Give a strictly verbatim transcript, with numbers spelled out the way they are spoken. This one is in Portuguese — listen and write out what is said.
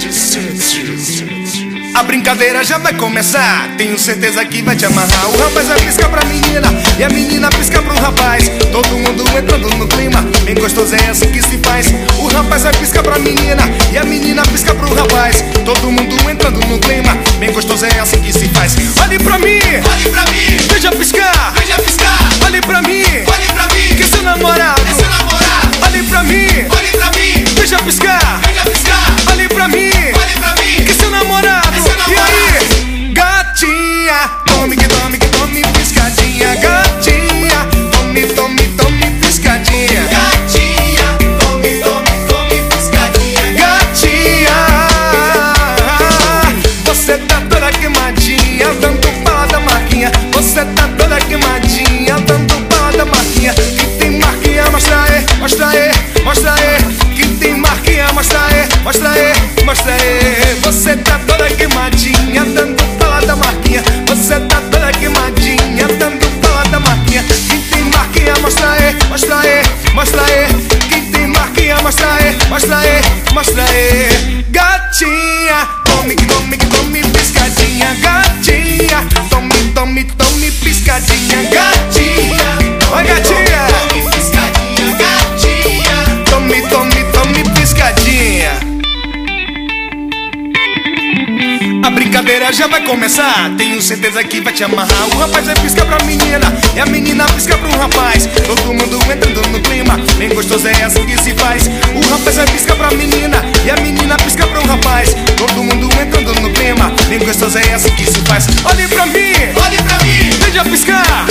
A brincadeira já vai começar, tenho certeza que vai te amarrar. O rapaz vai piscar pra menina e a menina pisca pro rapaz. Todo mundo entrando no clima, bem gostoso é assim que se faz. O rapaz vai piscar pra menina e a menina pisca pro rapaz. Todo mundo entrando no clima, bem gostoso é assim que se faz. Olhe pra mim, olhe pra mim, veja piscar, veja piscar. Olhe pra mim, olhe pra mim, que seu namorado, é seu namorado. Olhe pra mim, olhe pra mim, veja piscar, veja piscar. Olhe pra mim, olhe pra mim, que seu namorado. é seu namorado. E aí, gatinha, tome que tome que tome piscadinha. Gatinha, tome, tome, tome piscadinha. Gatinha, tome, tome, tome piscadinha. Gatinha, você tá toda queimadinha, dando bala da marquinha. Você tá toda queimadinha, dando bala da marquinha. Que tem marquinha, mostra aí, mostra aí, mostra aí. Que tem marquinha, mostra aí, mostra aí, mostra aí. Você tá toda queimadinha, dando bala da marquinha. Você tá toda queimadinha, dando bala da marquinha. Quem tem marquinha, mostra aí, mostra aí, mostra aí. Quem tem marquinha, mostra aí, mostra aí, mostra aí. Gatinha, tome, tome, tome piscadinha. Gatinha, tome, tome, tome piscadinha. Gatinha, oi gatinha, Tome piscadinha, gatinha. tome, tome, tome piscadinha. A brincadeira já vai começar, tenho certeza que vai te amarrar. O rapaz vai piscar pra menina e a menina pisca pro rapaz. Todo mundo entrando no clima, bem gostoso é assim que se faz. O rapaz vai piscar pra menina e a menina pisca pro rapaz. Todo mundo entrando no clima, bem gostoso é assim que se faz. Olhe pra mim, olhe pra mim, veja piscar,